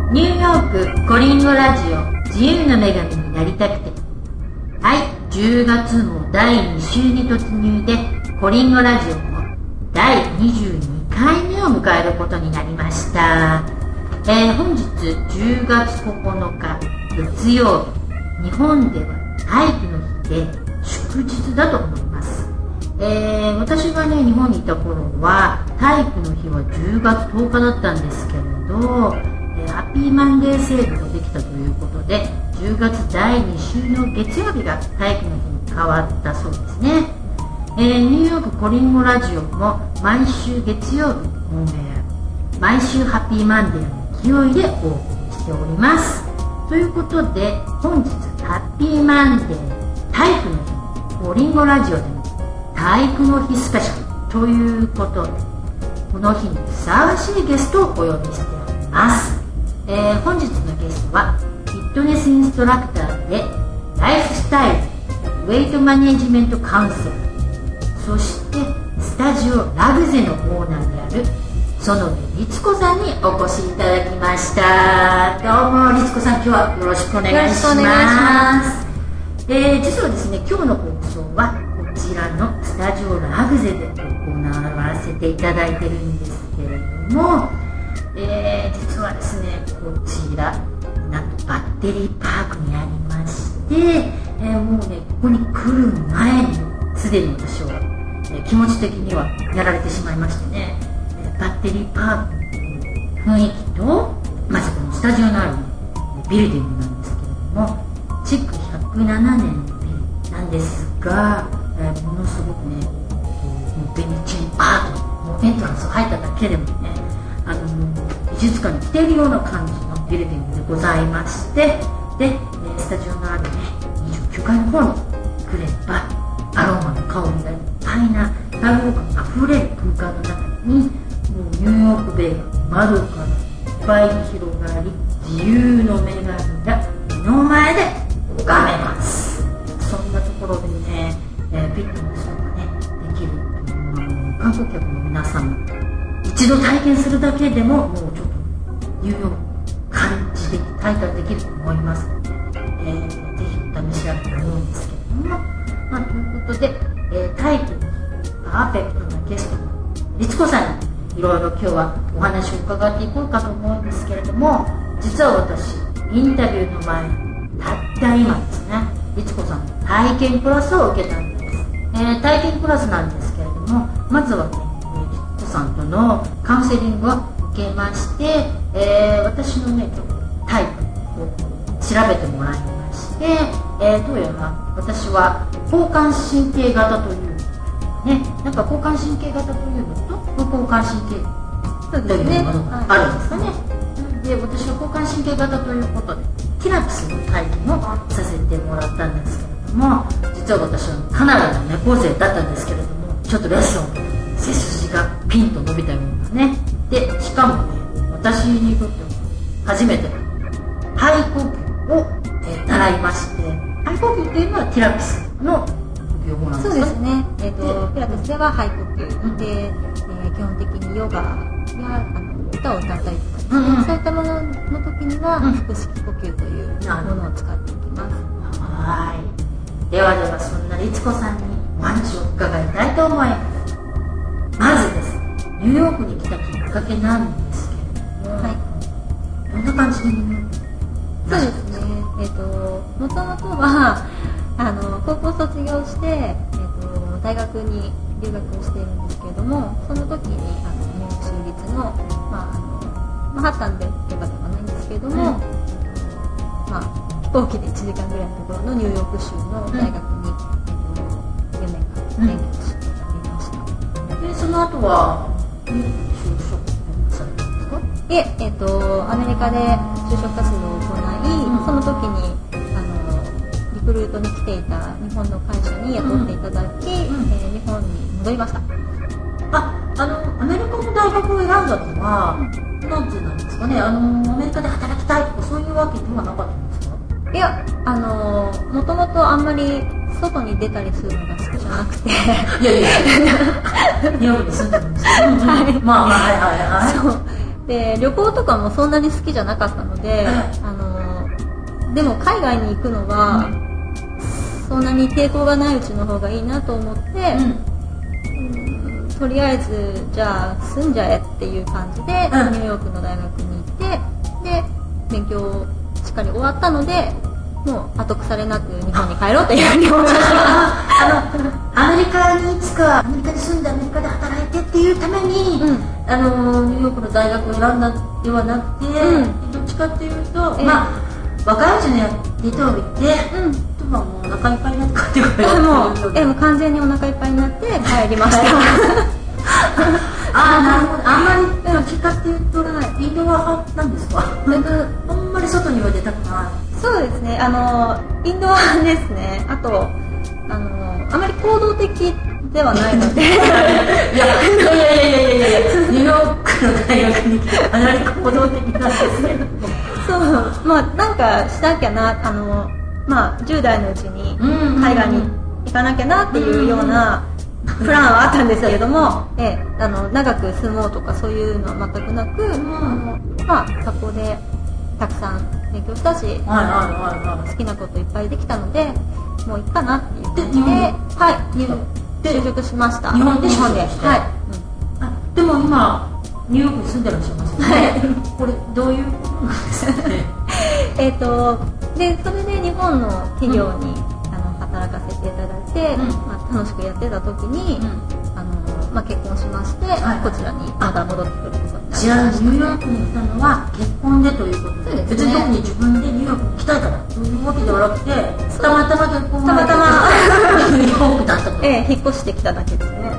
ニューヨークコリンゴラジオ自由の女神になりたくて。はい、10月も第2週に突入でコリンゴラジオも第22回目を迎えることになりました。本日10月9日月曜日、日本では体育の日で祝日だと思います。私がね日本にいた頃は体育の日は10月10日だったんですけれど、ハッピーマンデー制度ができたということで10月第2週の月曜日が体育の日に変わったそうですね。ニューヨークコリンゴラジオも毎週月曜日オンエア、毎週ハッピーマンデーの勢いでお送りしております。ということで本日ハッピーマンデー体育の日コリンゴラジオでも体育の日スペシャルということでこの日にふさわしいゲストをお呼びしております。本日のゲストはフィットネスインストラクターでライフスタイルウェイトマネジメントカウンセラー、そしてスタジオラグゼのオーナーである園部律子さんにお越しいただきました。どうも律子さん、今日はよろしくお願いします。実はですね今日の放送はこちらのスタジオラグゼで行わせていただいてるんですけれども、実はですねこちらなんとバッテリーパークにありまして、もうねここに来る前にすでに私は、気持ち的にはやられてしまいましてね、バッテリーパークの雰囲気とまずこのスタジオのあるビルディングなんですけれども築107年のビルなんですが、ものすごくねもうベネチェンアートもうエントランスを入っただけでもね美術館に来ているような感じのビルディングでございまして、でスタジオのあるね29階の方に来ればアロマの香りがいっぱいな開放感あふれる空間の中にもうニューヨークベイが窓からいっぱいに広がり自由の女神が目の前で拝めます。そんなところでね、フィットネスとかねできる観光客の皆さんも一度体験するだけでももうちょっとニューヨーク感じで体感できると思いますので、ぜひお試しあると思うんですけれども、ということで、体育のパーフェクトなゲストの律子さんにいろいろ今日はお話を伺っていこうかと思うんですけれども、実は私インタビューの前にたった今ですね律子さんの体験クラスを受けたんです。体験クラスなんですけれども、まずはね律子さんとのカウンセリングを受けまして、私のねちょっとタイプを調べてもらいまして、どうやら私は交感神経型というね、なんか交感神経型というのと無交感神経というものがあるんですかね。で私は交感神経型ということでティラピスの体験をさせてもらったんですけれども、実は私はかなりの猫背だったんですけれども、ちょっとレッスンを背筋がピンと伸びたようなね、でしかもね私にとっては初めて肺呼吸を、習いまして、肺呼吸っていうのはティラピスの呼吸法なんですか？ そうですね、ピラティスでは肺呼吸で、基本的にヨガや歌を歌ったりとかですね、そういったものの時には腹式呼吸というものを使っていきます。 はい、ではそんな律子さんにお話を伺いたいと思います。まずですねニューヨークに来たきっかけなんですけれども、はい、どんな感じでニューヨーク？ そうですね、もともとは高校卒業して、大学に留学をしているんですけれども、その時にニューヨーク州立の、マンハッタンでとかではないんですけれども、飛行機で1時間ぐらいのところのニューヨーク州の大学に、4年間勉強していました。 でその後は就職されたんですか？ アメリカで就職活動を行い、その時にリクルートに来ていた日本の会社に雇っていただき、日本に戻りました。 アメリカの大学を選んだのは、なんてなんですかね、アメリカで働きたいとかそういうわけではなかったんですか？ いや、もともとあんまり外に出たりするのが好きじゃなくていやニューヨークに住んでるんですけど、そうで旅行とかもそんなに好きじゃなかったので、でも海外に行くのは、そんなに抵抗がないうちの方がいいなと思って、とりあえずじゃあ住んじゃえっていう感じで、ニューヨークの大学に行って、で勉強をしっかり終わったので、もう後腐れなく日本に帰ろうというふうに思いました。 アメリカにいつかアメリカに住んでアメリカで働いてっていうために、ニューヨークの大学を選んだではなくて、どっちかっていうと、若いうちに出ておいて、もうお腹いっぱいになって帰ってくる。 もう完全にお腹いっぱいになって帰りました。 なるほど。あんまりどっちかっていうとインドア派なんですか？あんまり外には出たくない。 そうですね。インドアですね。あとあまり行動的ではないので。いやニューヨークの大学に来てあまり行動的なんですけど。 そう、なんかしなきゃな、10代のうちに海外に行かなきゃなっていうようなプランはあったんですけれども、長く住もうとかそういうのは全くなく、学校でたくさん勉強したし、好きなこといっぱいできたので、もういいかなっていう感じで、就職しました。 日本で。でも今ニューヨークに住んでらっしゃいますよね。これどういうことなんですかね。 でそれで日本の企業に働かせていただいて、楽しくやってた時に、結婚しまして、こちらにまた戻ってくることになりました。 じゃあニューヨークに来たのは結婚でということで、別に特に自分でニューヨークに来たいからというわけではなくて、たまたま結婚がニューヨークだったと。 引っ越してきただけですね。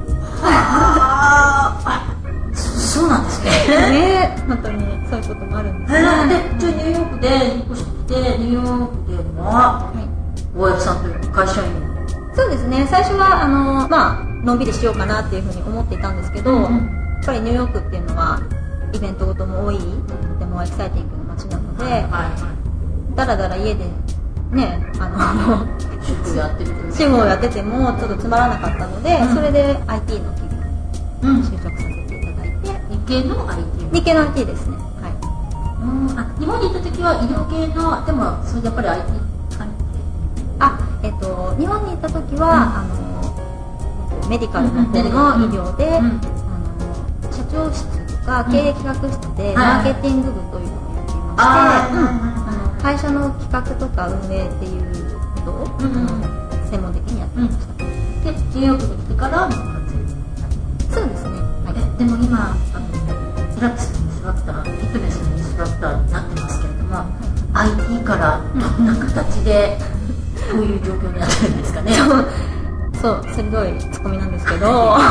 そうなんですね。 本当にそういうこともあるんですね。 じゃあニューヨークで引っ越してきて、ニューヨークでは大藪さんという会社員。 そうですね。最初はのんびりしようかなっていうふうに思っていたんですけど、やっぱりニューヨークっていうのはイベントごとも多い、とてもエキサイティングな街なので、だらだら家でね、 主婦をやっててもちょっとつまらなかったので、それで IT の企業に就職させていただいて、日系の IT ですね。 日本に行った時は医療系の、でもそれやっぱり IT 関係。 日本に行った時は、メディカルの方の医療で、社長室とか経営企画室でマーケティング部というのをやっていまして、会社の企画とか運営っていうことを専門的にやっていました。 でニューヨークに来てからも完全に。 そうですね。 でも今ピラティスのインストラクター、フィットネスのインストラクターになってますけれども、IT からどんな形でこういう状況になってるんですかね。 そう鋭いツッコミなんですけど、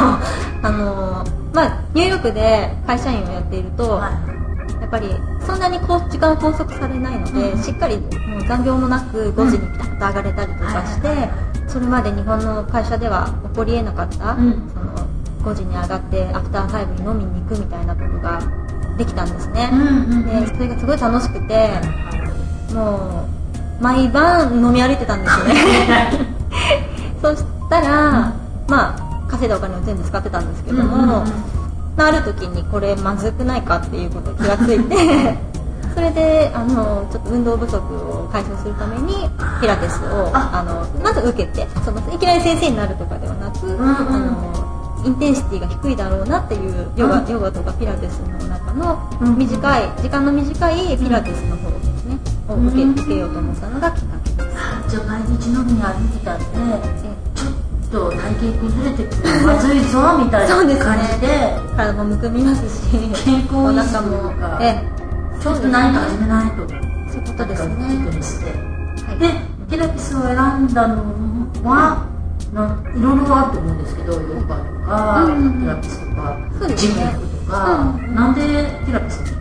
ニューヨークで会社員をやっていると、やっぱりそんなに時間拘束されないので、しっかりもう残業もなく5時にピタッと上がれたりとかして、それまで日本の会社では起こりえなかった、その5時に上がってアフターファイブに飲みに行くみたいなことができたんですね。でそれがすごい楽しくて、もう毎晩飲み歩いてたんですよね。そしたら稼いだお金を全部使ってたんですけども、ある時にこれまずくないかっていうことに気がついてそれでちょっと運動不足を解消するためにピラティスをまず受けて、いきなり先生になるとかではなく、インテンシティが低いだろうなっていうヨガとかピラティスの中の時間の短いピラティスの方ですねを受けようと思ったのがきっかけです。 じゃあ毎日飲みに歩いてたんで、ちょっと体型崩れてくるまずいぞみたいな感じで、 体もむくみますし、 健康お腹もちょっと何か始めないと。そういうことですね。 でピラティスを選んだのはいろいろあると思うんですけど、ヨガとかピラティスとかジム行くとか、なんでピラティスに？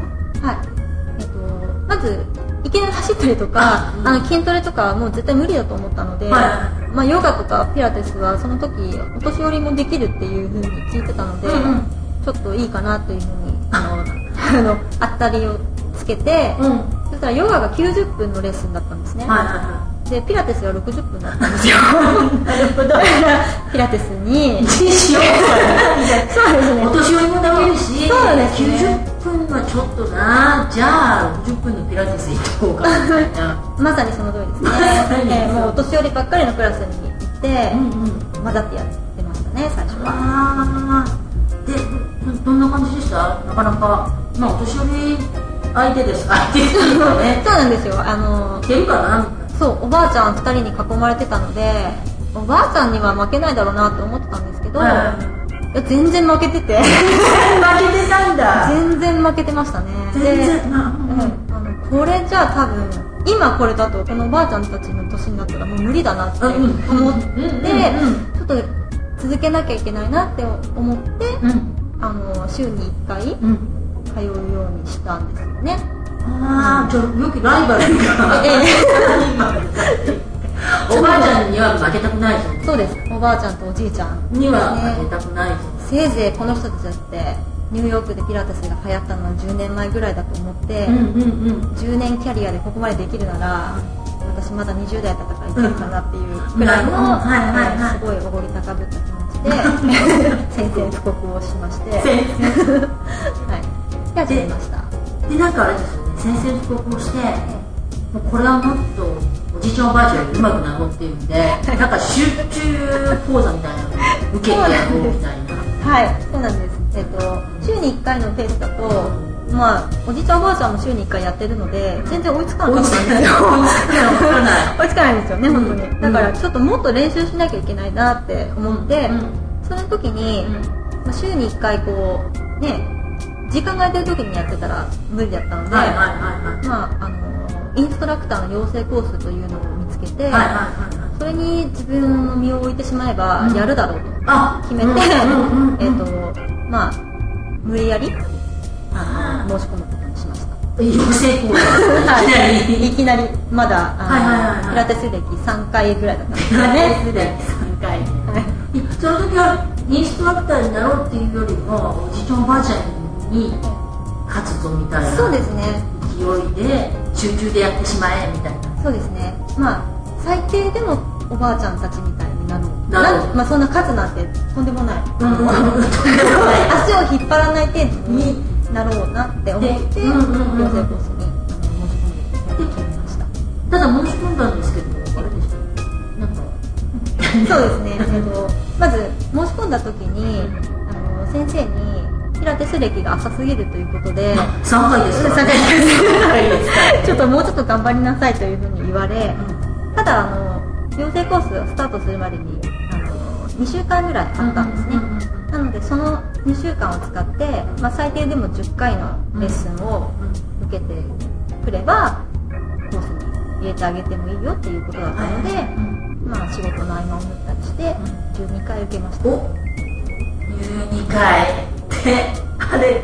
まずいきなり走ったりとか筋トレとかはもう絶対無理だと思ったので、ヨガとかピラティスはその時お年寄りもできるっていう風に聞いてたので、ちょっといいかなという風にあったりをつけて、そしたらヨガが90分のレッスンだったんですね。でピラティスは60分だったんですよ。なるほど。ピラティスにそうですね。お年寄りもできるし、 そうですね。 90 ちょっとな、じゃあ60分のピラティス行こうかみたいなまさにその通りですねもうお年寄りばっかりのクラスに行って、混ざってやってましたね最初は。 でどんな感じでした？なかなか、まあ、お年寄り相手です相手ですよねそうなんですよ。 いけるかなみたいな。 そうおばあちゃん2人に囲まれてたので、おばあちゃんには負けないだろうなと思ってたんですけど、いや全然負けてて負けてたんだ。 全然負けてましたね。で、これじゃあ多分今これだとこのおばあちゃんたちの年になったらもう無理だなって思ってちょっと続けなきゃいけないなって思って、週に1回通うようにしたんですよね。 じゃあよくライバルがおばあちゃんには負けたくないぞ。 そうです。おばあちゃんとおじいちゃんには負けたくないぞ。 せいぜいこの人たちだってニューヨークでピラティスが流行ったのは10年前ぐらいだと思って、10年キャリアでここまでできるなら私まだ20代だったからいけるかなっていうくらいのすごいおごり高ぶった気持ちで宣戦布告をしましてはい始めました。 でなんかあれですよね、宣戦布告をして、もうこれはもっとおじいちゃんおばあちゃんより上手くなろうっていうんでなんか集中講座みたいなのを受けてやろうみたいな。 はい、そうなんです。週に1回のペースだと、まあ、おじいちゃんおばあちゃんも週に1回やってるので全然追いつかなかったんですよ。追いつかないんですよね、本当に。だからちょっともっと練習しなきゃいけないなって思って、その時に、週に1回こうね時間が空いてる時にやってたら無理だったので、インストラクターの養成コースというのを見つけて、それに自分の身を置いてしまえばやるだろうと決めて、無理やり申し込むことにしました。 養成コースいきなりまだピラティス歴3回ぐらいだったんですよね。 ピラティス歴3回その時はインストラクターになろうっていうよりもおじいちゃんおばあちゃんに勝つぞみたいな。 そうですね。 勢いで集中でやってしまえみたいな。 そうですね。最低でもおばあちゃんたちみたいになろう。そんな勝つなんてとんでもない。足を引っ張らない程度になろうなって思って養成コースに申し込んで決めました。 ただ申し込んだんですけど、あれでした。なんかそうですね。まず申し込んだ時に先生にピラティス歴が浅すぎるということで 3回ですか、 ちょっともうちょっと頑張りなさいというふうに言われ、ただ養成コースをスタートするまでに2週間ぐらいあったんですね。なのでその2週間を使って、最低でも10回のレッスンを受けてくればコースに入れてあげてもいいよっていうことだったので、仕事の合間を縫ったりして12回受けました。 12回であれって、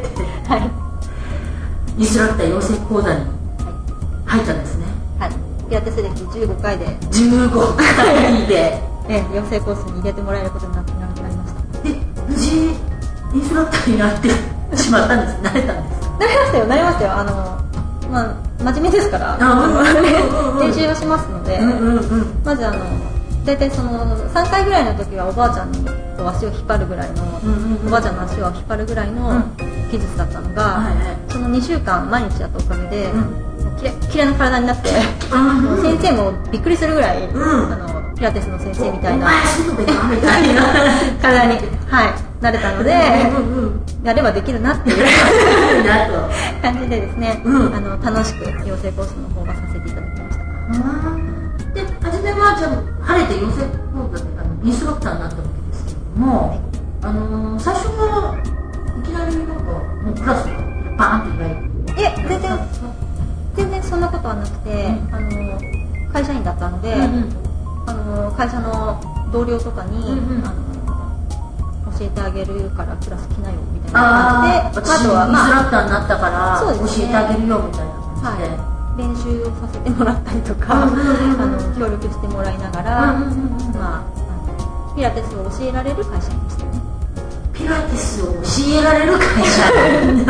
インストラクター養成講座に入ったんですね。 ピラティス歴15回で 15回で養成コースに入れてもらえることになりました。 で無事インストラクターになってしまったんです。なれたんですか？ なりましたよ、なりましたよ。真面目ですから練習をしますので、まず大体その3回ぐらいの時はおばあちゃんに足を引っ張るぐらいの、おばあちゃんの足を引っ張るぐらいの技術だったのが、その2週間毎日やったおかげで、きれいな体になって、先生もびっくりするぐらい、ピラティスの先生みたいな体に、なれたので、やればできるなっていう感じでですね、楽しく養成コースの方はさせていただきました。 で初めはじゃあ晴れて養成講座でインストラクターになったわけですけれども、最初はいきなりなんかもうクラスがバーンって開いて、 全然そんなことはなくて、会社員だったので、会社の同僚とかに、教えてあげるからクラス来なよみたいな感じで、 あとはインストラクターになったから教えてあげるよみたいな感じで、 練習をさせてもらったりとか、協力してもらいながら、ピラティスを教えられる会社員でしたね。 ピラティスを教えられる会社員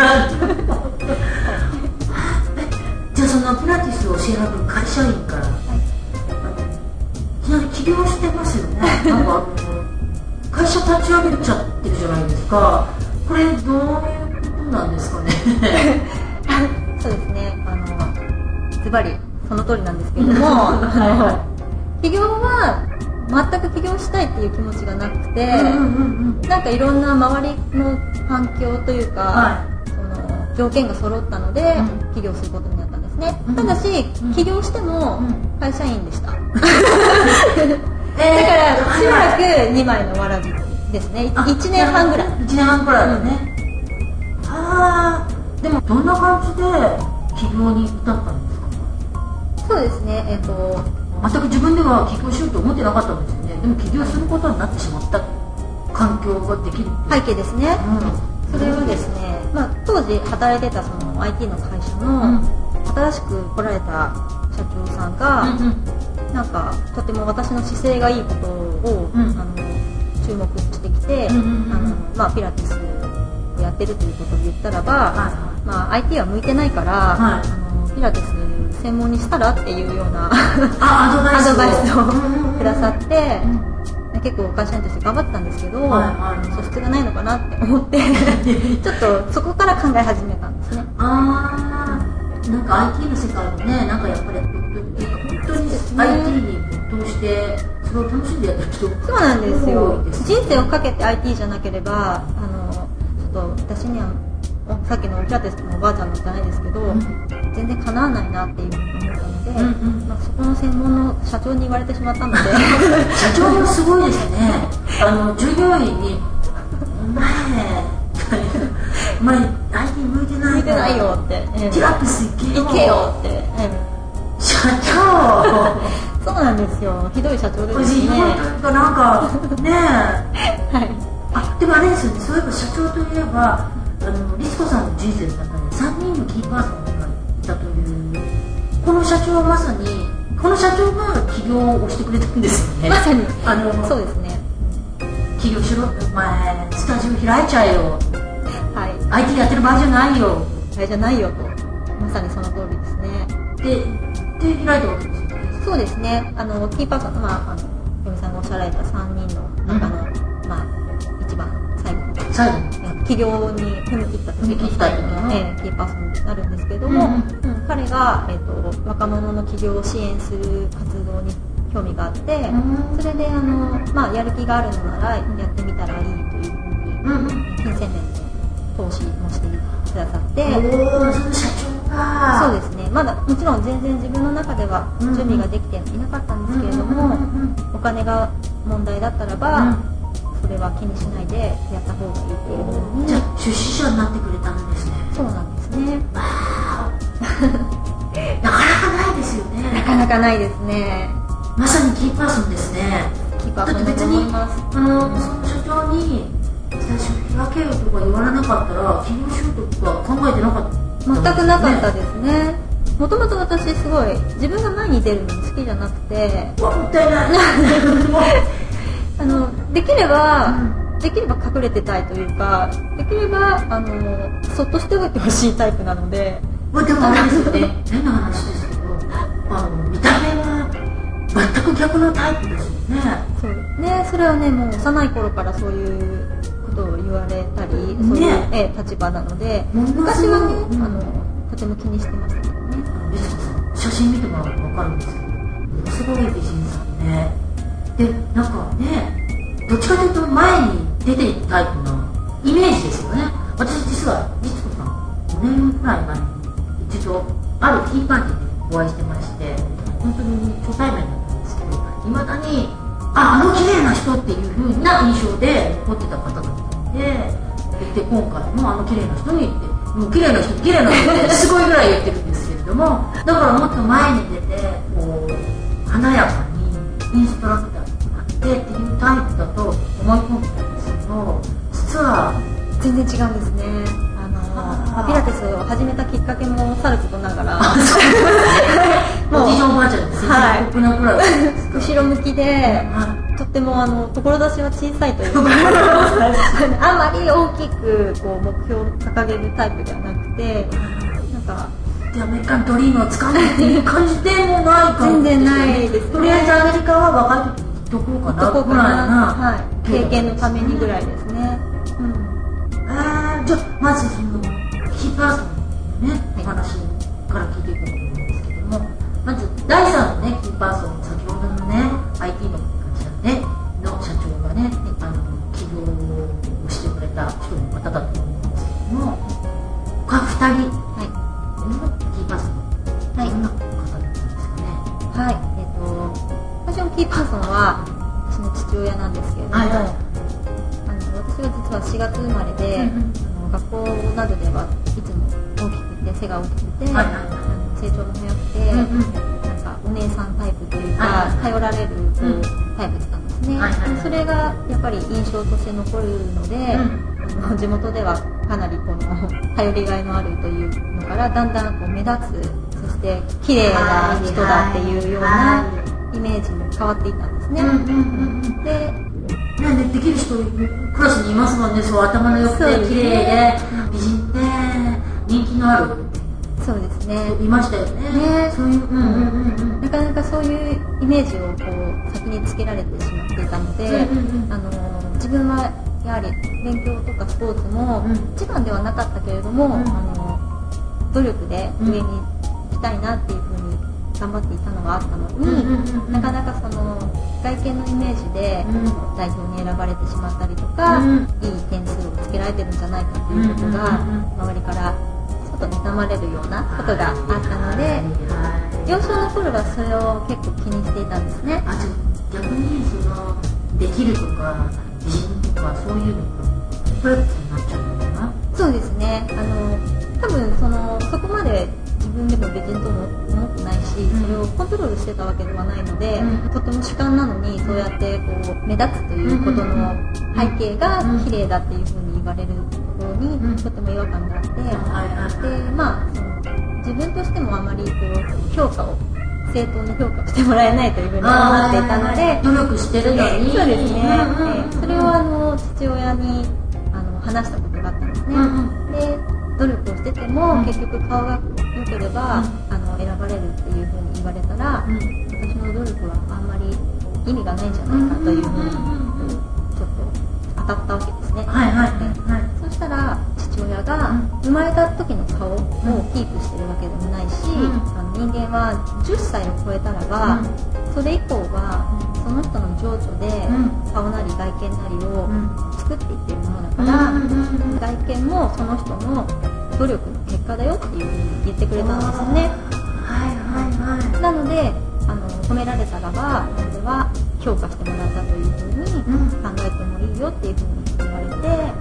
じゃあそのピラティスを教えられる会社員から、いきなり起業してますよね。なんか会社立ち上げちゃってるじゃないですか。これどういうことなんですかね。 ズバリその通りなんですけれども起業は全く起業したいっていう気持ちがなくて、なんかいろんな周りの環境というか、その条件が揃ったので、起業することになったんですね。ただし、起業しても会社員でした。だからしばらく2枚のわらじですね。1年半ぐらい。 1年半ぐらいだね。でもどんな感じで起業に至ったんですか？ そうですね。 全く自分では起業しようと思ってなかったんですよね。でも起業することになってしまった環境ができる背景ですね。それはですね、当時働いてたその IT の会社の新しく来られた社長さんが、なんかとても私の姿勢がいいことを、注目してきて、ピラティスをやってるということを言ったらば、IT は向いてないから、ピラティス専門にしたらっていうようなアドバイスをくださって、結構会社員として頑張ってたんですけど、素質がないのかなって思ってちょっとそこから考え始めたんですね。 なんか IT の世界もね、なんかやっぱり本当に IT に没頭してそれを楽しんでやってる人、 そうなんですよ。人生をかけて IT じゃなければちょっと私にはさっきのピラティスのおばあちゃんじゃないですけど、全然叶わないなっていうふうに思ったので、そこの専門の社長に言われてしまったので社長もすごいですね。従業員にお前 IT 向いてないよって、 ピラティス行けよって、 社長そうなんですよ。ひどい社長ですね。 なんかねでもあれですよね。そういえば社長といえばリスコさんの人生の中で3人のキーパーソンがいたという、この社長はまさにこの社長が起業をしてくれたんですよね。 まさにそうですね。 起業しろ、お前スタジオ開いちゃえよ、IT やってる場合じゃないよと、まさにその通りですね。 で開いたわけですよね。 そうですね。キーパーソン、嫁さんがおっしゃられた3人の中の、一番最後の起業に踏み切った時の最後の、キーパーソンになるんですけれども、彼が、若者の起業を支援する活動に興味があって、それでやる気があるのならやってみたらいいというふうに、金銭面で投資もしてくださって、 その社長がそうですね。まだもちろん全然自分の中では準備ができていなかったんですけれども、お金が問題だったらば、それは気にしないでやった方がいいっていうふうに。 じゃあ出資者になってくれたんですね。 そうなんですね。 なかなかないですよね。 なかなかないですね。 まさにキーパーソンですね。 キーパーソンだと思います。 その社長に最初開けよとか言われなかったら起業しようとか考えてなかった、 全くなかったですね。もともと私すごい自分が前に出るの好きじゃなくて、 もったいないできれば隠れてたいというか、できればそっとしておいてほしいタイプなので。 でもあれですよね、変な話ですけど、見た目は全く逆のタイプですよね。 そうね、それはね、もう幼い頃からそういうことを言われたり、そういう立場なので、昔はね、とても気にしてましたけどね。 リスコさん、写真見てもらうと分かるんですけど、ものすごい美人さんね。で、なんかね、どっちかというと前に出ていくタイプのイメージですよね。私実はリスコさん、5年くらい前に一度あるティーパーティーでお会いしてまして、本当に初対面だったんですけど、いまだに綺麗な人っていう風な印象で残ってた方だったので、今回も綺麗な人に言って、もう綺麗な人ってすごいぐらい言ってるんですけれども、だからもっと前に出てこう華やかにインストラクターになってっていうタイプだと思い込んでたんですけど、実は全然違うんですね。ピラティスを始めたきっかけもさることながらおじいちゃんおばあちゃんですね、 後ろ向きで、とっても志は小さいというかあまり大きくこう目標を掲げるタイプではなくて、なんかアメリカンドリームをつかむっていう感じでもないかも。 全然ないですね。 とりあえずアメリカは若い時に行っとこうかなぐらいな、 経験のためにぐらいですね。 じゃあまずそのキーパーソンのね、お話から聞いていこうと思うんですけども、 第3のねキーパーソン、先ほどのね IT の会社、ね、の社長がね、起業をしてくれた一人の方だと思うんですけども、他2人、はい、キーパーソン、はい、どんな方だったんですかね。 はい、最初のキーパーソンは私の父親なんですけれども、はいはい、私は実は4月生まれで、学校などではいつも大きくて背が大きくて、はいはい、成長も早くて、なんかお姉さんタイプというか、頼られるタイプだったんですね、それがやっぱり印象として残るので、地元ではかなりこの頼りがいのあるというのからだんだんこう目立つ、そして綺麗な人だっていうようなイメージに変わっていったんですね。 できる人クラスにいますもんね。そう、頭の良くて綺麗で美人で人気のある。 そうですね。 いましたよね。そういう、 なかなかそういうイメージをこう先につけられてしまっていたので、自分はやはり勉強とかスポーツも一番ではなかったけれども、努力で上に行きたいなっていうふうに頑張っていたのがあったのに、なかなかその外見のイメージで代表に選ばれてしまったりとか、いい点数をつけられてるんじゃないかということが周りからちょっと妬まれるようなことがあったので、幼少の頃はそれを結構気にしていたんですね。 逆にそのできるとか美人とかそういうのコンプレックスになっちゃうのかな。 そうですね。多分そこまで自分でも美人とも思ってないし、それをコントロールしてたわけではないので、とても主観なのにそうやってこう目立つということの背景が綺麗だっていうふうに言われるところにとても違和感があって、で自分としてもあまりこう評価を正当に評価してもらえないというふうに思っていたので、 努力してるのに、 そうですね、それを父親に話したことがあったんですね。で努力をしてても結局顔が良ければ選ばれるっていうふうに言われたら、私の努力はあんまり意味がないんじゃないかというふうにちょっと当たったわけですね。そしたら父親が生まれた時の顔をキープしてるわけでもないし、人間は10歳を超えたらば、それ以降はその人の情緒で顔なり外見なりを作っていってるものだから、外見もその人の努力の結果だよっていうふうに言ってくれたんですよね。なので褒められたらばそれは評価してもらったというふうに考えてもいいよっていうふうに言われて、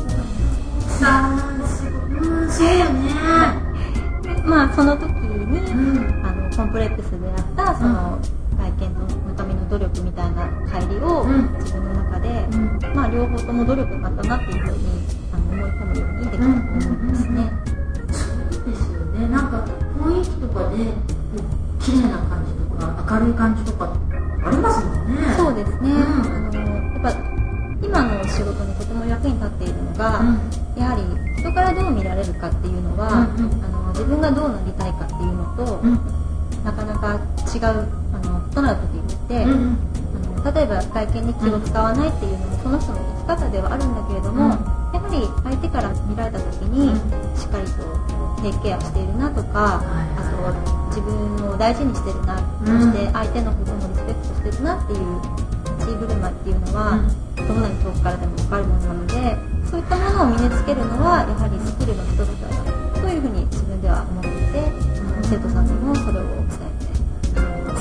そうよね。 その時に、コンプレックスであったその外見のための努力みたいな乖離を自分の中で、両方とも努力だったなっていうふうに思い込むようにできたと思いますね。 そうですよね。なんか雰囲気とかで綺麗な感じとか明るい感じとかありますもんね。 そうですね。やっぱ今の仕事にとても役に立っているのが、やはり人からどう見られるかっていうのは、自分がどうなりたいかっていうのと、なかなか違う異なる時にって、例えば外見に気を使わないっていうのもその人の生き方ではあるんだけれども、やはり相手から見られた時にしっかりとテイクケアしているなとか、あと自分を大事にしてるな、そして相手のこともリスペクトしてるなっていう立ち居振る舞いっていうのは、どんなに遠くからでも分かるものなので、そういったものを身につけるのはやはりスキルの一つだというふうに自分では思っていて、生徒さんにもそれを伝えています。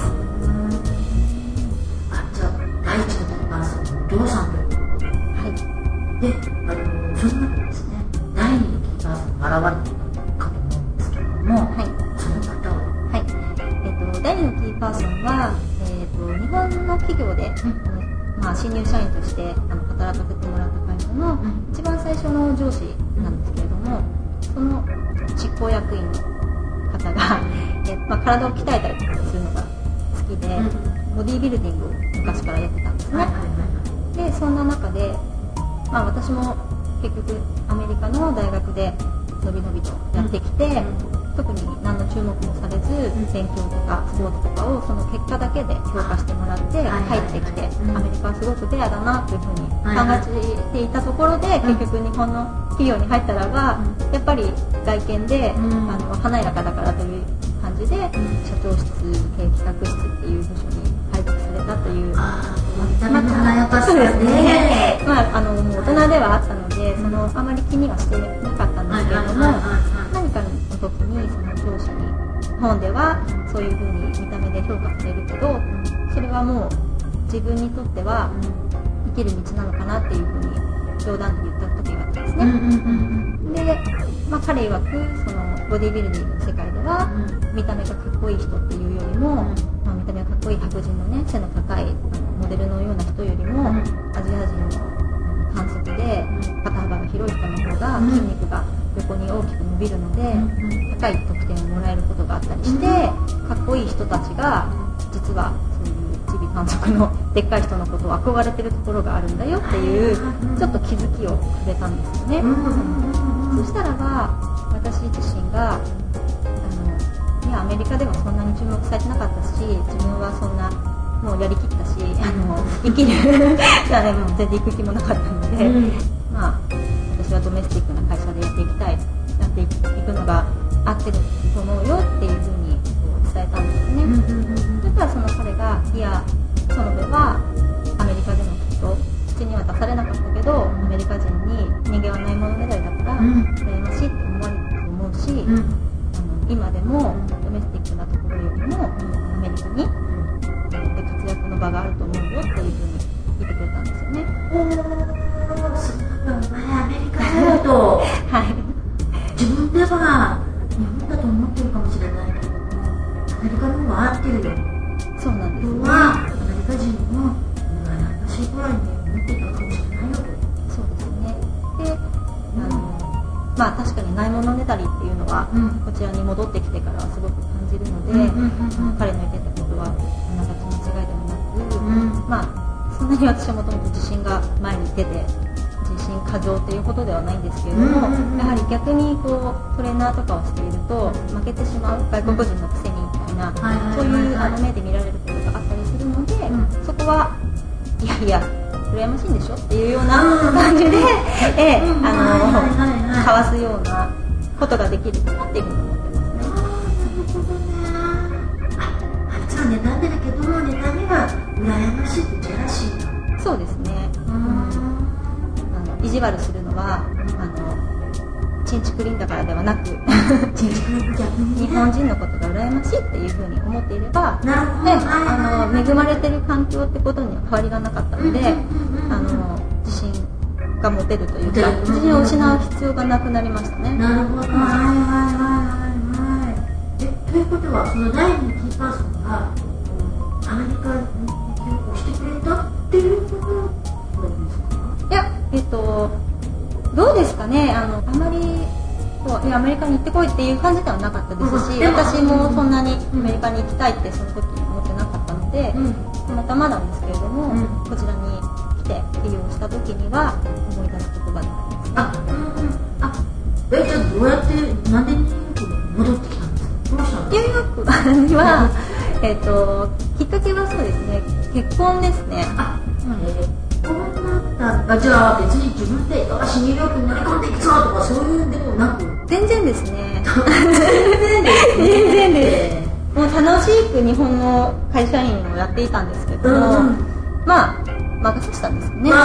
じゃあ第一のキーパーソンのりょうさんということで、でその中ですね、第二のキーパーソンが現れているかと思うんですけれども、その方は、 第二のキーパーソンは、日本の企業で、新入社員として働かせてもらった会社の一番最初の上司なんですけれども、その執行役員の方が、体を鍛えたりするのが好きで、ボディービルディングを昔からやってたんですね。でそんな中で、私も結局アメリカの大学でのびのびとやってきて、特に何の注目もされず、勉強とかスポーツとかをその結果だけで評価してもらって帰ってきて、アメリカはすごくフェアだなというふうに考えていたところで、結局日本の企業に入ったらば、やっぱり外見で華やかだからという感じで、社長室経営企画室っていう部署に配属されたという。 見た目の華やかさですね。 もう大人ではあったので、あまり気にはしてなかったんですけれども、何かの時にその上司に本ではそういう風に見た目で評価されるけど、それはもう自分にとっては生きる道なのかなっていう風に冗談で言った時があったんですね。で、彼曰くそのボディビルディングの世界では、見た目がかっこいい人っていうよりも、見た目がかっこいい白人のね、背の高いモデルのような人よりも、アジア人の観測で肩幅が広い人の方が筋肉が横に大きく伸びるので、高い得点をもらえることがあったりして、かっこいい人たちが実はそういう耳鼻観測のでっかい人のことを憧れてるところがあるんだよっていうちょっと気づきをくれたんですよね。そしたらば私自身がアメリカではそんなに注目されてなかったし、自分はそんなもうやりきったし、生きるもう全然行く気もなかったので、私はドメスティックな会社でやっていきたい、やっていくのが合ってると思うよっていうふうに伝えたんですよね。だからその彼が、いや、園部はアメリカでの人口には出されなかったけど、アメリカ人に人間はないものねだりだから羨ましいって思われると思うし、今でもドメスティックなところよりもアメリカにで活躍の場があると思うよっていうふうに言ってくれたんですよね。 アメリカだと、自分では日本だと思ってるかもしれないけど、アメリカの方が合ってるよ。 そうなんですね。 アメリカ人も羨ましいくらいに思っていたかもしれないよと。 そうですね。で、確かにないものねだりっていうのは、こちらに戻ってきてからはすごく感じるので、彼の言ってたことはあながち間違いでもなく、そんなに私はもともと自信が前に出て自信過剰ということではないんですけれども、やはり逆にこうトレーナーとかをしていると負けてしまう、外国人のくせにみたいな、そういう目で見られることがあったりするので、そこはいやいや羨ましいんでしょっていうような感じでかわすようなことができるかなっていうふうに思ってますね。 なるほどね。あいつは妬んでるけども、妬みは羨ましいってジェラシーだ。 そうですね。意地悪するのはチンチクリンだからではなくチンチクリン逆に、 日本人のことが羨ましいっていうふうに思っていれば、恵まれてる環境ってことには変わりがなかったので、自信が持てるというか、自信を失う必要がなくなりましたね。 なるほど。ということは、その第2キーパーソンがアメリカに協力してくれたっていうことなんですか？ いや、どうですかね。あまりアメリカに行ってこいっていう感じではなかったですし、私もそんなにアメリカに行きたいってその時思ってなかったので、たまたまなんですけれども、こちらに来て利用した時には思い出す言葉になりますね。 じゃあどうやってなんでニューヨークに戻ってきたんですか？どうしたんですか？ ニューヨークにはきっかけはそうですね、結婚ですね。 じゃあ別に自分でよしニューヨークに乗り込んでいくぞとかそういうんでもなく、 全然ですね。全然です。もう楽しく日本の会社員をやっていたんですけども、任せしたんですよね。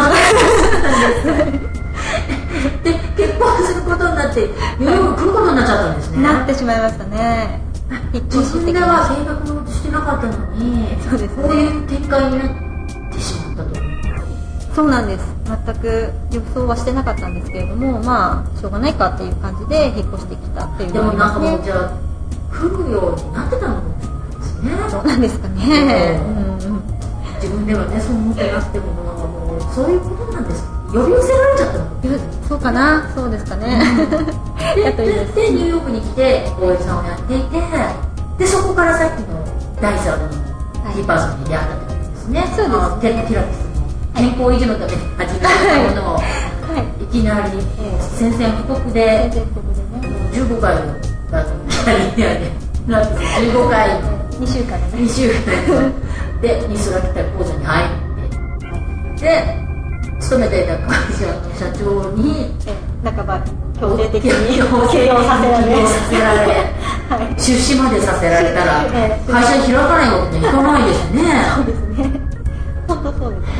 で結婚することになってニューヨーク来ることになっちゃったんですね。 なってしまいましたね。 自分では計画もしてなかったのに、 そうですね、 こういう展開になってしまったと。 そうなんです。全く予想はしてなかったんですけれども、しょうがないかっていう感じで引っ越してきたっていうのがありますね。 でもなんかもうじゃあ来るようになってたのかもしれないですね。 そうなんですかね。 自分ではねそう思ってなくても、もうそういうことなんです。呼び寄せられちゃったの。 そうかな、そうですかね。 でニューヨークに来て OL さんをやっていて、でそこからさっきの第3のキーパーソンに出会ったってことですね。 そうです。 ティラピスの健康維持のために始めたものを、いきなり宣戦布告で15回のラピス15回 2週間でインストラクター講座に入って、で勤めていた会社の社長に半ば強制的に起業させられ、 出資までさせられたら会社開かないわけにいかないですね。 そうですね。本当そうですね。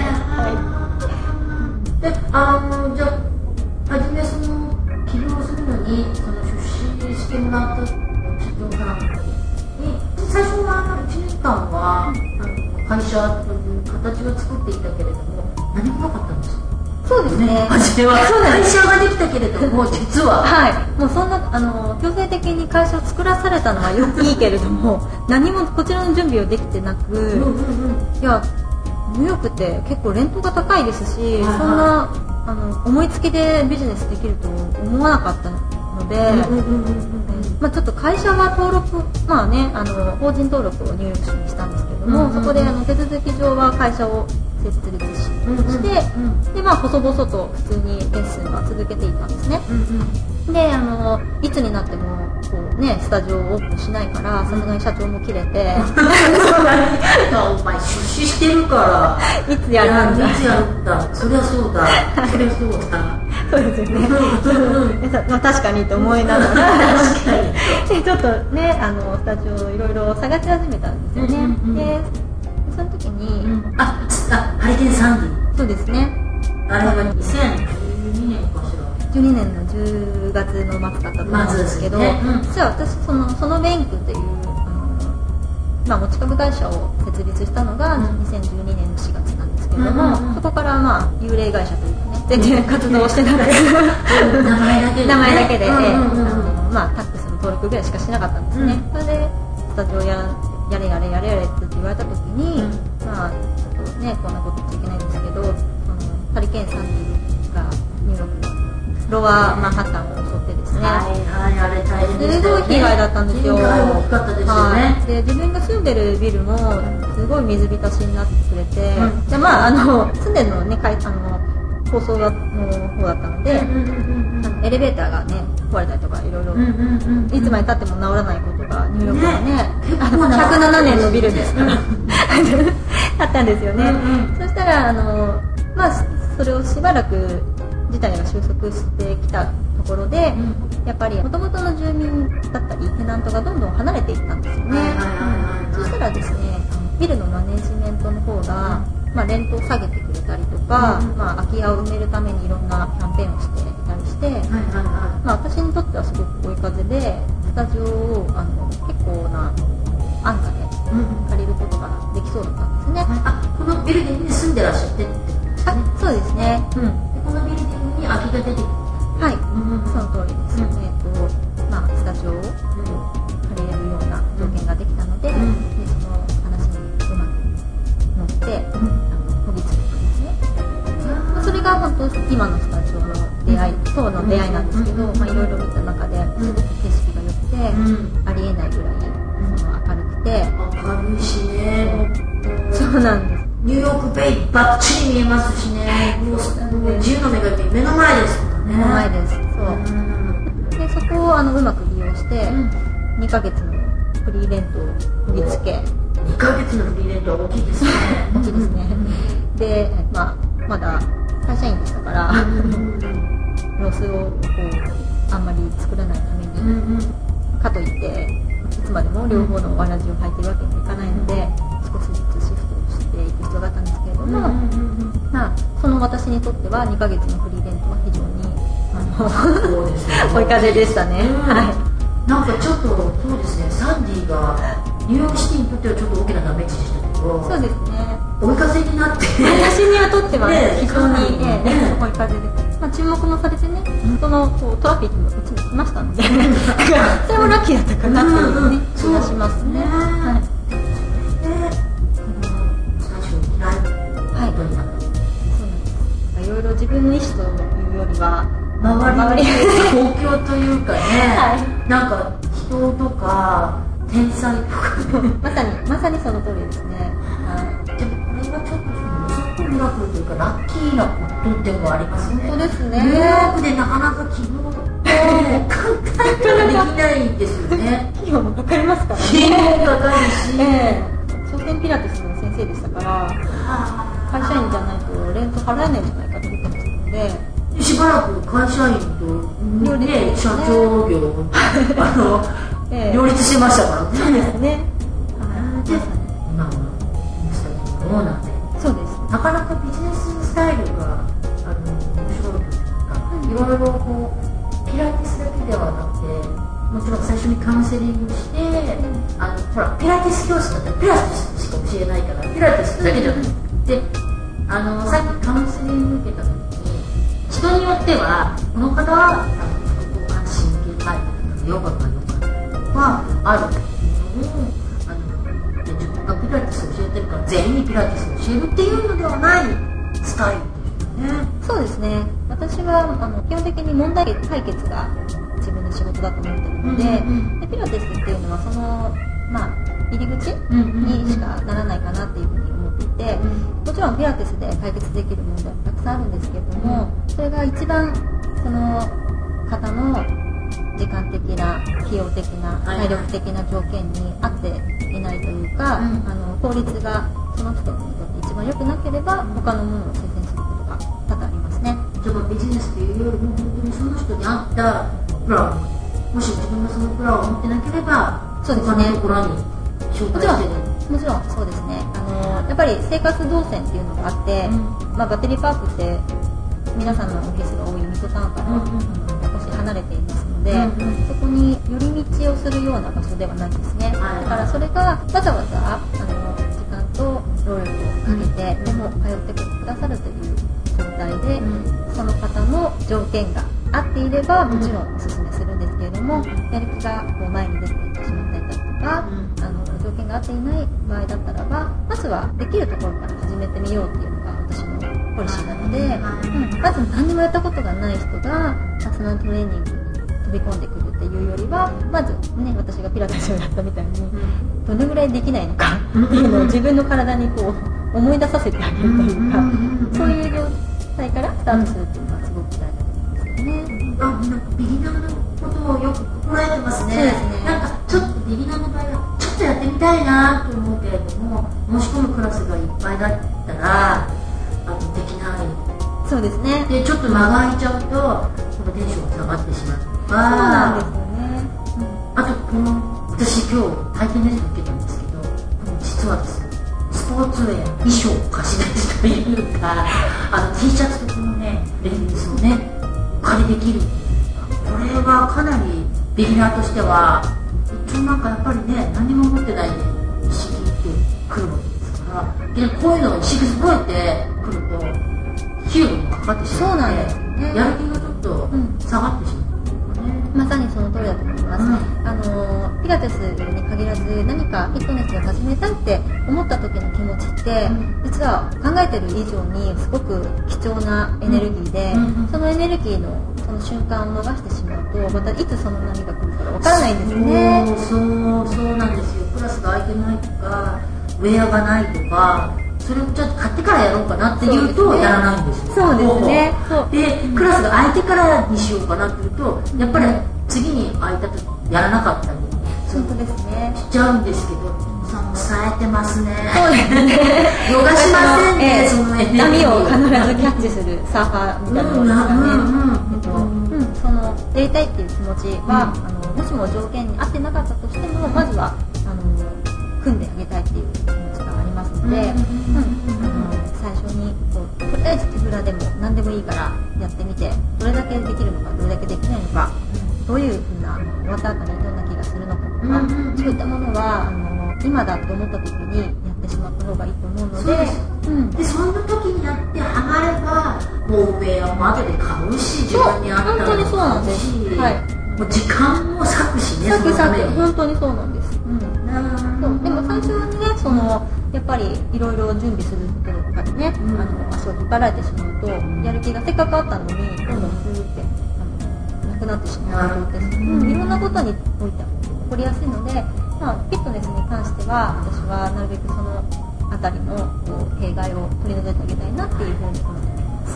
で、じゃあ初めその起業するのにその出資してもらった社長さんに最初は1年間は会社という形を作っていたけれども何もなかったんですか？ そうですね。 初めは会社ができたけれども実ははいもうそんな強制的に会社を作らされたのはいいけれども何もこちらの準備をできてなく、いやニューヨークって結構レントが高いですし、そんな思いつきでビジネスできると思わなかったので、ちょっと会社は登録法人登録をニューヨーク市にしたんですけれども、そこで手続き上は会社を設立して、で細々と普通にレッスンは続けていたんですね。でいつになってもこう、ね、スタジオをオープンしないからさすがに社長も切れてお前出資してるからいつやるんだいつやるんだそりゃそうだそりゃそうだそうですよね確かにと思いながらでちょっとねスタジオいろいろ探し始めたんですよね。でその時に、 ハリケーンサンディそうですね。 あれは2012年かしら。 12年の10月の末だったと思うんですけど、実は私そのベンクという持ち株会社を設立したのが2012年の4月なんですけれども、そこから幽霊会社というかね全然活動してなくて名前だけでタックスの登録ぐらいしかしなかったんですね。それでスタジオやれって言われた時に、ちょっとねこんなこと言っちゃいけないんですけどハリケーンサンディがニューヨークのロアマンハッタンを襲ってですね、 あれ大変でしたよね。 すごい被害だったんですよ。 大きかったですよね。 で自分が住んでるビルもすごい水浸しになってくれて、で住んでるのはね高層の方だったので、エレベーターがね壊れたりとかいろいろいつまで経っても治らないことがニューヨークはね107年のビルですからあったんですよね。そしたらそれをしばらく事態が収束してきたところで、やっぱり元々の住民だったりテナントがどんどん離れていったんですよね。そしたらですねビルのマネジメントの方が、レントを下げてくれたりとか、空き家を埋めるためにいろんなキャンペーンをしていたりして、私にとってはすごく追い風でスタジオを結構な安価で借りることができそうだったんですね。 このビルディングに住んでらっしゃってってことですね。 そうですね。 このビルディングに空きが出てくる。 はい、その通りです。スタジオを借りれるような条件ができたので、その話にうまく乗って飛びついたんですね。それが本当今のスタジオの出会いとの出会いなんですけど、いろいろ見た中ですごく景色が良くて、ありえないぐらい明るくて。 明るいしね。 そうなんです。 ニューヨークベイバッチリ見えますしね。もう自由の女神目の前ですもんね。 目の前です。そう。でそこをうまく利用して、2ヶ月のフリーレントを売りつけ。 2ヶ月のフリーレントは大きいですね。 大きいですね。で、まだ会社員でしたから、ロスをあんまり作らないために、かといっていつまでも両方のわらじを履いてるわけにはいかないので、少しずつシフトしていく必要があったんですけれども、その私にとっては2ヶ月のフリーレントは非常にそうですね、 追い風でしたね。 なんかちょっとそうですね、サンディがニューヨークシティにとってはちょっと大きなダメージでしたけど、 そうですね、 追い風になって私にとっては非常に追い風で、注目もされてね、そのトラフィックもうちに来ましたのでそれもラッキーだったかなというね気がしますね。いろいろ自分の意思というよりは周りの状況というかね、なんか人とか天才とかまさにその通りですね。 でもこれはちょっとミラクルというかラッキーなことでもありますね。 本当ですね。 ニューヨークでなかなか希望って簡単にはできないんですよね。 費用もかかりますからね。 費用もかかるし、 朝鮮ピラティスの先生でしたから、会社員じゃないとレント払えないんじゃないかと思ってましたので、 しばらく会社員と、社長業両立してましたからね。 そうですね。 で今のオーナーで、 そうです。 なかなかビジネススタイルが面白いというか、いろいろこうピラティスだけではなくて、もちろん最初にカウンセリングして、ほらピラティス教室だったらピラティスしか教えないからピラティスだけじゃなくて、さっきカウンセリング受けた時に人によってはこの方は副交感神経タイプヨガが良かったはあるけども、自分がピラティスを教えてるから全員にピラティスを教えるっていうのではないスタイルですよね。 そうですね。私は基本的に問題解決が自分の仕事だと思ってるので、でピラティスっていうのはその入り口にしかならないかなっていうふうに思っていて、もちろんピラティスで解決できる問題はたくさんあるんですけれども、それが一番その方の時間的な費用的な体力的な条件に合っていないというか、効率がその人にとって一番良くなければ他のものを推薦することが多々ありますね。 例えばビジネスというよりも本当にその人に合ったプラン、もし自分がそのプランを持ってなければそうですね、 他のところに紹介してる。 もちろんそうですね。やっぱり生活動線っていうのがあって、バッテリーパークって皆さんのオフィスが多い水戸タウンから少し離れていますので、そこに寄り道をするような場所ではないんですね。だからそれがわざわざ時間と労力をかけてでも通ってくださるという状態で、その方の条件が合っていればもちろんお勧めするんですけれども、やる気がこう前に出ていってしまったりだとか、条件が合っていない場合だったらば、まずはできるところから始めてみようっていうのが私のポリシーなので、まず何にもやったことがない人がパーソナルトレーニングに飛び込んでくるっていうよりは、まずね、私がピラティスをやったみたいにどれぐらいできないのかっていうのを自分の体にこう思い出させてあげるというか、そういう状態からスタートするっていうのはすごく大事だと思うんですよね。 なんかビギナーのことをよく心得てますね。 そうですね。 なんかちょっとビギナーの場合はちょっとやってみたいなと思うけれども、申し込むクラスがいっぱいだったらできない。 そうですね。 でちょっと間が空いちゃうとこのテンションが下がってしまうとか。 そうなんですよね。 あと私今日体験レッスン受けたんですけど、実はですね、スポーツウェア衣装を貸し出しというかT シャツとこのねレギンスをねお借りできるっていうか、これはかなりビギナーとしては一応なんかやっぱりね、何も持ってないで一式ってくるわけですから、でこういうのを一式揃えてくると費用もかかってしまって、 そうなんですよね、 やる気がちょっと下がってしまう。 まさにその通りだと思います、ピラティスに限らず何かフィットネスを始めたいって思った時の気持ちって、実は考えてる以上にすごく貴重なエネルギーで、そのエネルギーのその瞬間を逃してしまうとまたいつその波が来るかわからないんですね。 そうなんですよ。クラスが空いてないとかウェアがないとか、それをちょっと買ってからやろうかなっていうとやらないんですよ。 そうですね。 でクラスが空いてからにしようかなっていうと、やっぱり次に空いた時やらなかったり本当ですねしちゃうんですけど、抑えてますね。 そうですね。 逃しませんね、その波を必ずキャッチするサーファーみたいなのですかね。そのやりたいっていう気持ちは、もしも条件に合ってなかったとしても、まずは組んであげたいっていう気持ちがありますので、最初にとりあえず手ぶらでも何でもいいからやってみて、どれだけできるのかどれだけできないのか、どういうふうな終わった後にどんな気がするのかとか、そういったものは今だと思った時にやってしまった方がいいと思うので、 でその時にやってハマればもうウェアも後で買うし、自分に合ったら本当にそうなんです。 もう時間も割くしね、 割く本当にそうなんです。でも最初はね、やっぱりいろいろ準備することとかでね、足を引っ張られてしまうと、やる気がせっかくあったのにどんどんふーってなくなってしまうです。いろんなことにおいて起こりやすいので、フィットネスに関しては私はなるべくそのあたりの弊害を取り除いてあげたいなっていうふうに思っています。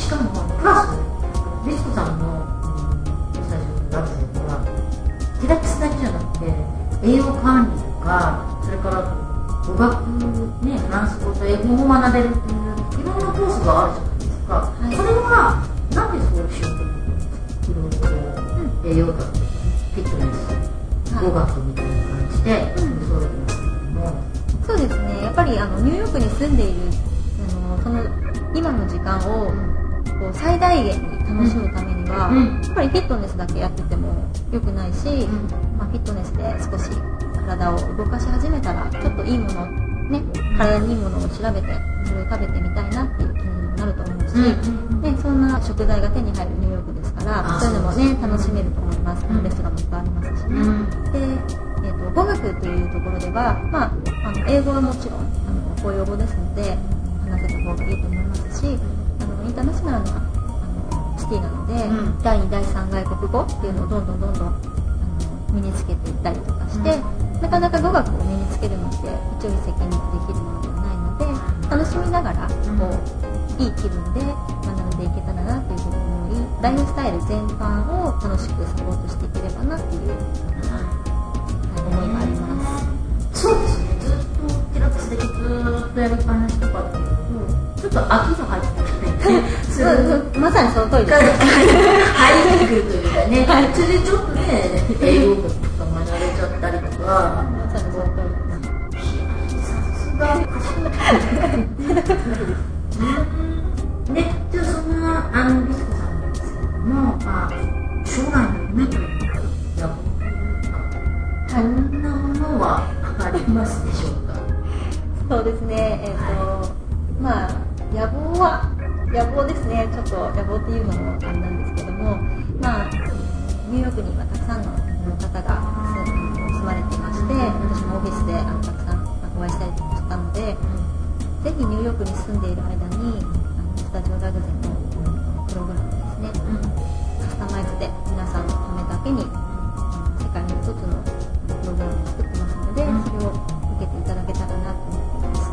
しかもプラスリスコさんの最初のラブセンはピラティスだけじゃなくて栄養管理とか、それから語学ね、フランス語と英語も学べるっていういろんなコースがあるじゃないですか、それはなんでそうしようと思ったんですか？いろいろ栄養学、フィットネス、 語学みたいな感じで、 そうですね。やっぱりニューヨークに住んでいるその今の時間をこう最大限に楽しむためには、やっぱりフィットネスだけやってても良くないし、フィットネスで少し体を動かし始めたらちょっといいものね、体にいいものを調べてそれを食べてみたいなっていう気にもなると思うし、ね、そんな食材が手に入るニューヨークですから、そういうのもね楽しめると思います。レストランもいっぱいありますしね。で、語学というところでは、英語はもちろん公用語ですので話せた方がいいと思いますし、インターナショナルなシティなので、第2第3外国語っていうのをどんどん身につけていったりとかして、なかなか語学を身につけるのって一朝一夕にできるものではないので、楽しみながらこういい気分で学んでいけたらなというふうに思い、ライフスタイル全般を楽しくサポートしていければなっていう思いがあります。 そうですね。ずっとピラティスだけずっとやりっぱなしとかっていうとちょっと飽きが入ってくるまさにその通りですね。 入ってくるというかね、それでちょっとね英語とか学べちゃったりとか、 まさにその通りです。 さすがね。じゃあそんなリスコさんなんですけども、将来の夢というかどんなものはありますでしょうか。 そうですね。野望ですね。ちょっと野望っていうのもあれなんですけども、ニューヨークにはたくさんの方が住まれていまして、私もオフィスでたくさんお会いしたりしたので、ぜひニューヨークに住んでいる間にスタジオラグゼのプログラムですね、カスタマイズで皆さんのためだけに世界に一つのプログラムを作ってますので、それを受けていただけたらなと思っています。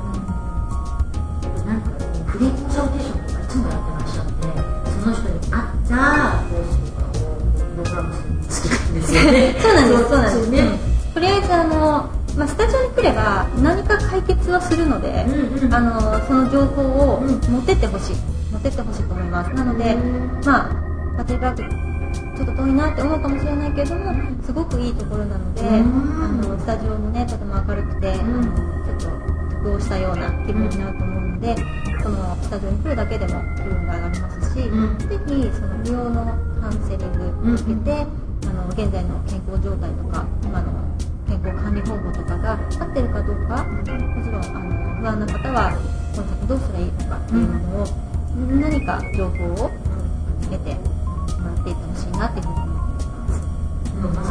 なんかフリーコンサルテーションとかいつもやってらっしゃって、その人に合ったコースとかをプログラムするの好きなんですよね。 そうなんですね。とりあえずスタジオに来れば何か解決はするので、その情報を持ってってほしいと思います。なので、例えばちょっと遠いなって思うかもしれないけれども、すごくいいところなので、スタジオもねとても明るくて、ちょっと得をしたような気分になると思うので、そのスタジオに来るだけでも気分が上がりますし、ぜひその無料のカウンセリングを受けて、現在の健康状態とか今の健康管理方法とかが合ってるかどうか、もちろん不安な方はこの先どうすればいいのかっていうのを、何か情報を得てもらっていってほしいなっていうふうに思っています。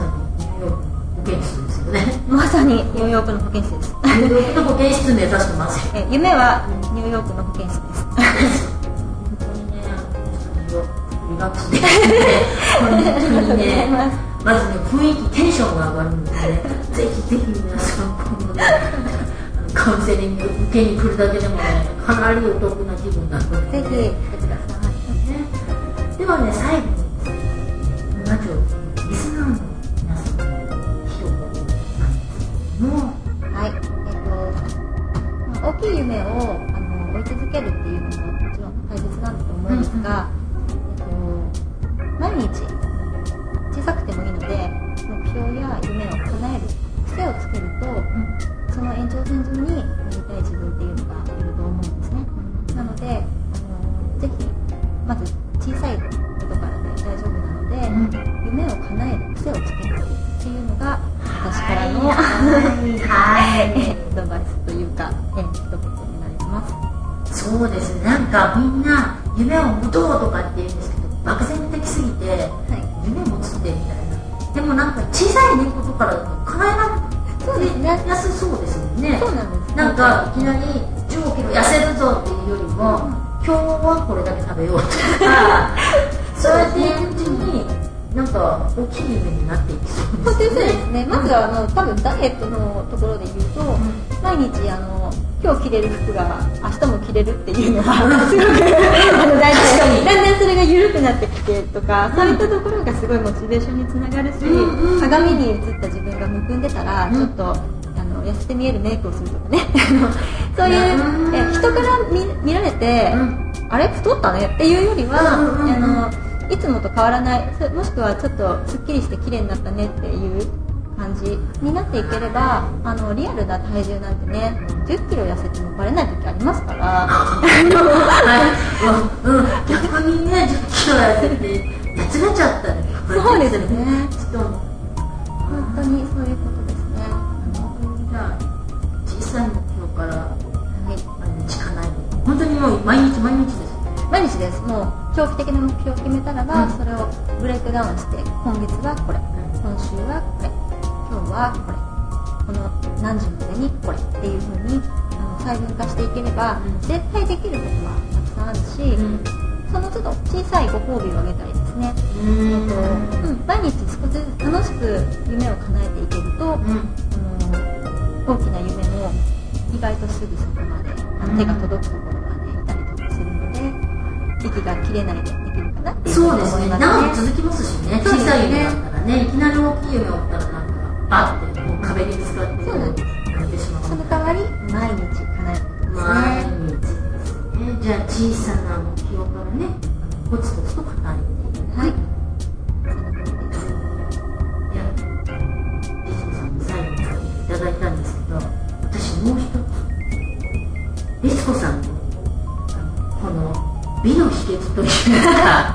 まさにニューヨークの保健室ですよね。 まさにニューヨークの保健室です。 ニューヨークの保健室目指してます。 夢はニューヨークの保健室です。 本当にね、リラックスできて、本当にね、まずね、雰囲気、テンションが上がるので、ぜひ皆さん、今度ね、カウンセリング受けに来るだけでもね、かなりお得な気分なので、 ぜひ来てください。 ではね、最後にですね、ラジオリスナーの皆さんの一言なんですけども、 大きい夢を追い続けるっていうのももちろん大切なんだと思うんですが、毎日小さくてもいいので目標や夢を叶える癖をつけると、その延長線上になりたい自分っていうのがいると思うんですね。なのでぜひまず小さいことからで大丈夫なので、夢を叶える癖をつけるっていうのが私からのアドバイスというか一言になります。 そうですね。なんかみんな夢を持とうとかって言うんですけど、漠然的すぎて、夢持つってみたいな。でもなんか小さいことからだと叶えられやすそうですよね。 そうなんです。 なんかいきなり15キロ痩せるぞっていうよりも、今日はこれだけ食べようとかそうやっていくうちになんか大きい夢になっていきそうですね。 そうですね。まずは多分ダイエットのところで言うと、毎日今日着れる服が明日も着れるっていうのがすごく大事で、だんだんそれが緩くなってきてとか、そういったところがすごいモチベーションにつながるし、鏡に映った自分がむくんでたらちょっと痩せて見えるメイクをするとかねそういう人から見られて、あれ太ったねっていうよりは、いつもと変わらない、もしくはちょっとすっきりして綺麗になったねっていう感じになっていければ、リアルな体重なんてね、10キロ痩せてもバレない時ありますから。 逆にね、10キロ痩せてやつれちゃったら、 そうですね。 本当にそういうことですね。 じゃあ小さい目標から毎日かない。本当にもう毎日です。 毎日です。もう長期的な目標を決めたらば、それをブレイクダウンして、今月はこれ、今週はこれ、今日はこれ、この何時までにこれっていう風に細分化していければ、絶対できることはたくさんあるし、その都度小さいご褒美をあげたりですね、毎日少しずつ楽しく夢を叶えていけると、大きな夢も意外とすぐそこまで手が届くところまでいたりとかするので、息が切れないでできるかなっていうふうに思いますね。そうですね。長く続きますしね。小さい夢だったらね、いきなり大きい夢を追ったらなんかバッてもう壁にぶつかってやってしまう。 その代わり毎日叶えることですね。 毎日ですね。じゃあ小さな目標からね、コツコツと叶えていく。 はい。 リツコさんに最後にいただいたんですけど、私もう一つリツコさんのこの美の秘訣というか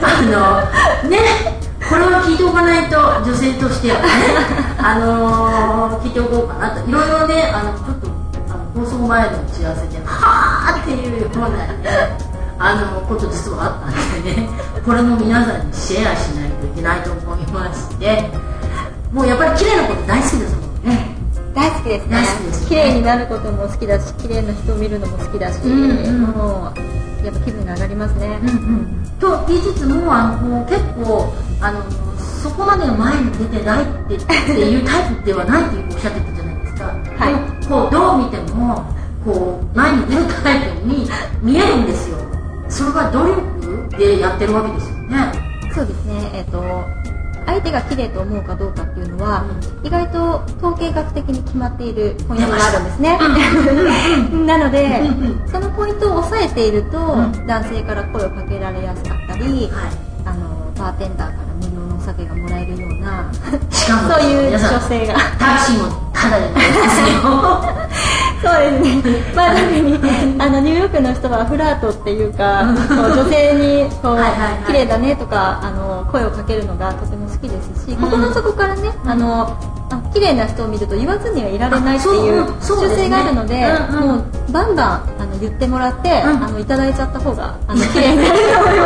これは聞いておかないと女性としてはね聞いておこうかなと、いろいろねちょっと放送前の打ち合わせではーっていうようなねこと実はあったんでね、これも皆さんにシェアしないといけないと思いまして、もうやっぱり綺麗なこと大好きですもんね。 大好きですね。 大好きですね。 綺麗になることも好きだし、綺麗な人を見るのも好きだし、もうやっぱ気分が上がりますね。 と言いつつも結構そこまで前に出てないっていうタイプではないっておっしゃってたじゃないですか。はい。こうどう見てもこう前に出るタイプに見えるんですよ。それは努力でやってるわけですよね。 そうですね。相手が綺麗と思うかどうかっていうのは、意外と統計学的に決まっているポイントがあるんですね。なので、そのポイントを押さえていると、男性から声をかけられやすかったり、バーテンダーから無料のお酒がもらえるような、そういう女性が。 タクシーもタダでもらえますよ。 そうですね。まあ特にニューヨークの人はフラートっていうか、女性にこう綺麗だねとか声をかけるのがとても好きですし、心の底からね綺麗な人を見ると言わずにはいられないっていう習性があるので、もうバンバン言ってもらっていただいちゃった方が綺麗になると思います。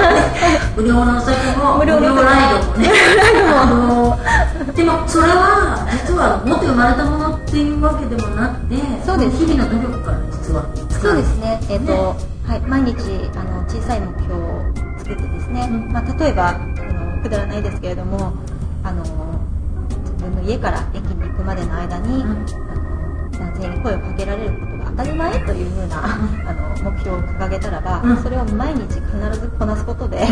無料のお酒も無料ライドもね。でもそれは実は持って生まれたものっていうわけでもなくて、そうです。日々の努力から実は。 そうですね。はい、毎日小さい目標を作ってですね。例えばくだらないですけれども、自分の家から駅に行くまでの間に、男性に声をかけられることが当たり前というふうな目標を掲げたらば、それを毎日必ずこなすことで。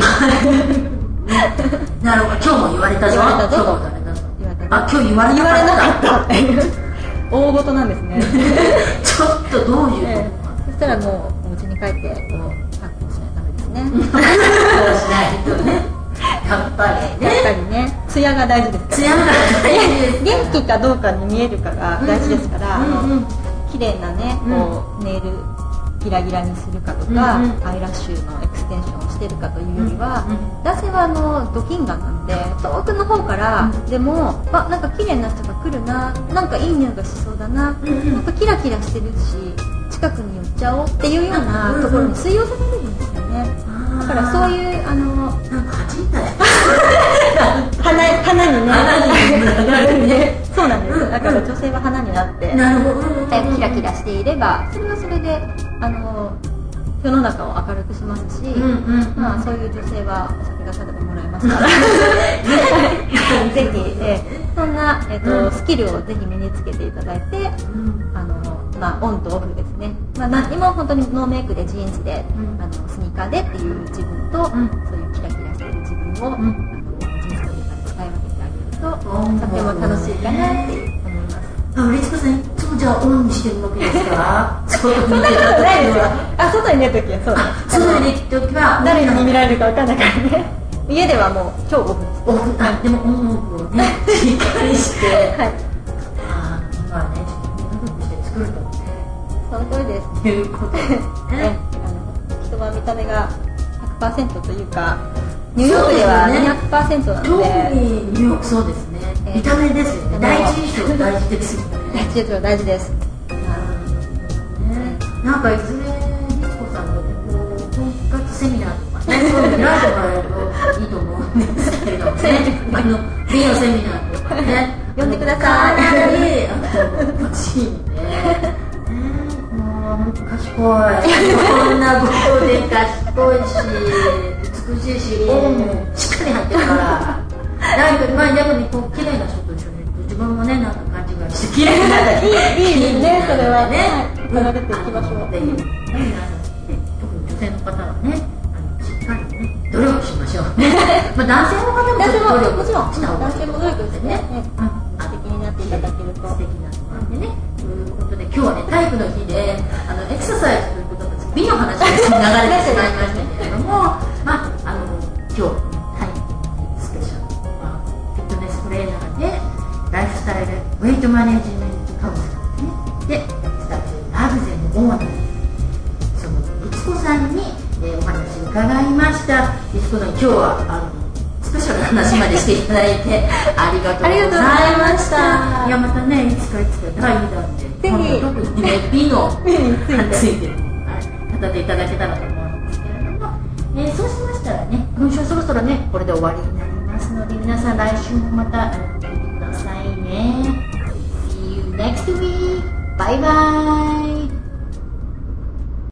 なるほど。今日も言われたぞ。今日も言われたぞ。今日言われなかったっていう大事なんですね。 ちょっとどういう、 そしたらもうお家に帰ってこうパックをしないとダメですね。 そうしないとね。やっぱりね。艶が大事ですから。艶が大事です。 元気かどうかに見えるかが大事ですから、綺麗なねこうネイルギラギラにするかとか、アイラッシュのエクステンションをしてるかというよりは、男性はドキンガンなんで遠くの方からでもなんか綺麗な人が来るな、なんかいい匂いがしそうだな、なんかキラキラしてるし近くに寄っちゃおうっていうようなところに吸い寄せられるんですよね。だからそういうなんか8みたい花になるんで、そうなんです。だから女性は花になってキラキラしていれば、それはそれで世の中を明るくしますし、そういう女性はお酒がただでもらえますからぜひ、そんな、スキルをぜひ身につけていただいて、オンとオフですね。何も本当にノーメイクでジーンズで、スニーカーでっていう自分と、そういうキラキラしている自分を、人生の中で使い分けてあげると、とても楽しいかなって思います。 リツコさん、いつもじゃあオンにしてるわけですか？ そんなことないですよ。外に出るときはそうです。 外に出るときは誰に見られるかわかんないからね。家ではもう超オフです。 でもオンオフをねしっかりして、 はい、 今はねちょっと努力して作るとその通りです。 いうことでね人は見た目が 100% というかニューヨークでは 200% なので、 特にニューヨークそうですね、見た目ですよね。第一印象大事ですよね。 第一印象大事です。 なんかいずれ律子さんの婚活セミナーとかね、そういうの開いてもらえるといいと思うんですけれどもね、美のセミナーとかね、 呼んでください。 欲しいんで、もう賢い、こんなことで賢いし、美しいし、オンもしっかり入ってるから、なんかまあでもね、こう綺麗な人と一緒にいると自分もね、なんか勘違いして綺麗になったり、 いいですね、それはね。 離れていきましょう。 特に女性の方はね、しっかりね努力しましょう。まあ男性の方もちょっと努力した方がいい。 男性も努力してね、素敵になっていただけると素敵なのでね。ということで今日はね体育の日でエクササイズということで美の話が流れてしまいましたけれども、まあ今日体育の日スペシャルフィットネストレーナーでライフスタイルウェイトマネジメントカウンセラーですね。でラグゼのオーナーその律子さんに、お話を伺いました。律子さん今日はスペシャルな話までしていただいてありがとうございました。いやまたねいつか第2弾で特にね美のついてる語っていただけたらと思うんですけれども、そうしましたらね今週そろそろねこれで終わりになりますので皆さん来週もまた聞いてくださいね。See you next week. Bye bye.